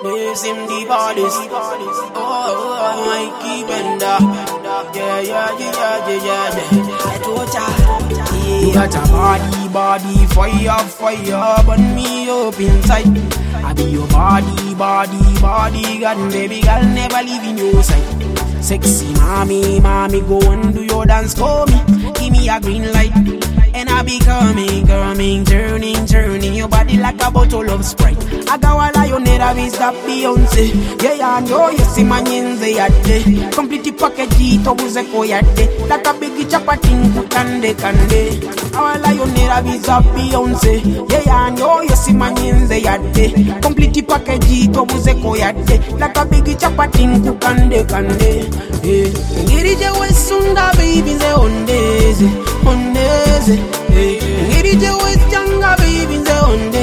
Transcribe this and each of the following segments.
They seem the baddest. Oh, Mikey Bender. Yeah. I told ya. You got a body, fire, burn me up inside. I be your body, God, baby girl, never leave in your sight. Sexy mommy, go and do your dance for me. Give me a green light, and I be coming, turning your body like a bottle of Sprite. I got a lioness, we stop Beyonce. Yeah, I know you see my nyenze yate. Complete package, to uze ko yate. Like a big chapatin, kande. Our lioness, we stop Beyonce. Yeah, I know you see my nyenze yate. Complete package, to uze ko yate. Like a big chapatin, kande. Ngirije wesunda baby nze ondeze Ngirije wesjanga baby nze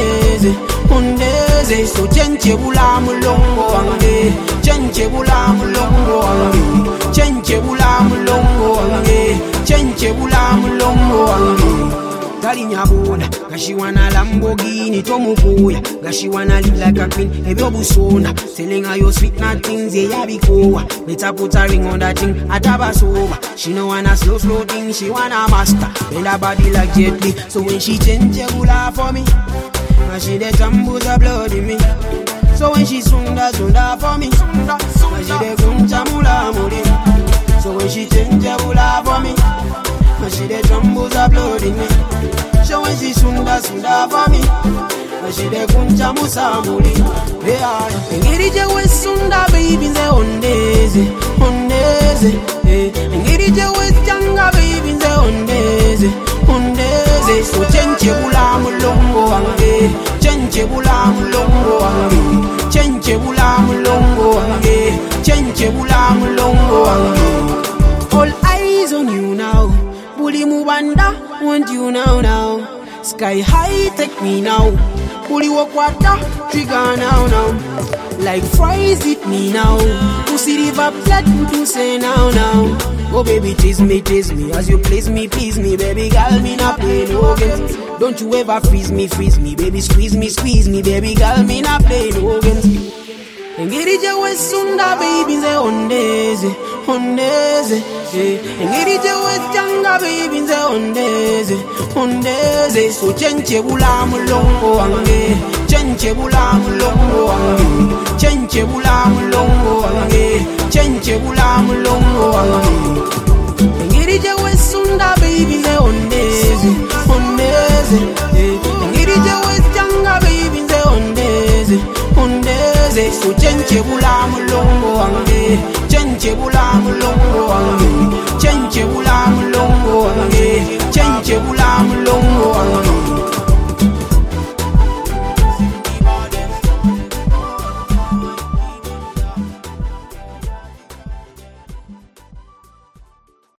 ondeze So chenche bula mulongo wange Chenche bula mulongo wange Chenche bula mulongo wange Chenche bula mulongo wange Gali nyabola, gashi wana Lamborghini tomukuya, gashi wana live like a queen, ebyo busona. Telling her you sweet nothings, yeah be koa. Better put a ring on that thing, ataba soba. She no wanna slow thing, she wanna master. Bend her body like Jet Li, so when she change her gula for me, and she de tambos a blood in me. So when she sunda for me, and she de kuncha mula muli. So when she change her gula for me, and she de tambos a blood in me. So when she sunda for me, and she de kuncha musamuli. Yeah, ngirije wesunda baby nze ondeze. Ngirije wesjanga baby nze ondeze. So chenche bula mulongo wange, chenche bula mulongo wange, chenche bula mulongo wange, chenche bula mulongo wange. All eyes on you now. Bully Mubanda, want you now. Sky high, take me now. Bully walk water, trigger now. Like fries, eat me now. Pussy river flat, you say now. Oh baby, tease me, as you please me, baby girl, me not play no games. Don't you ever freeze me, baby, squeeze me, baby girl, me not play no games. Ngirije wesunda baby nze ondeze. Ngirije wesjanga baby nze ondeze. So chenche bula mulongo wange, chenche bula mulongo wange, chenche bula mulongo wange, chenche bula mulongo wange. Ngirije wesunda baby nze ondeze. Ngirije wesjanga baby nze ondeze. So chenche bula mulongo wange, chenche bula mulongo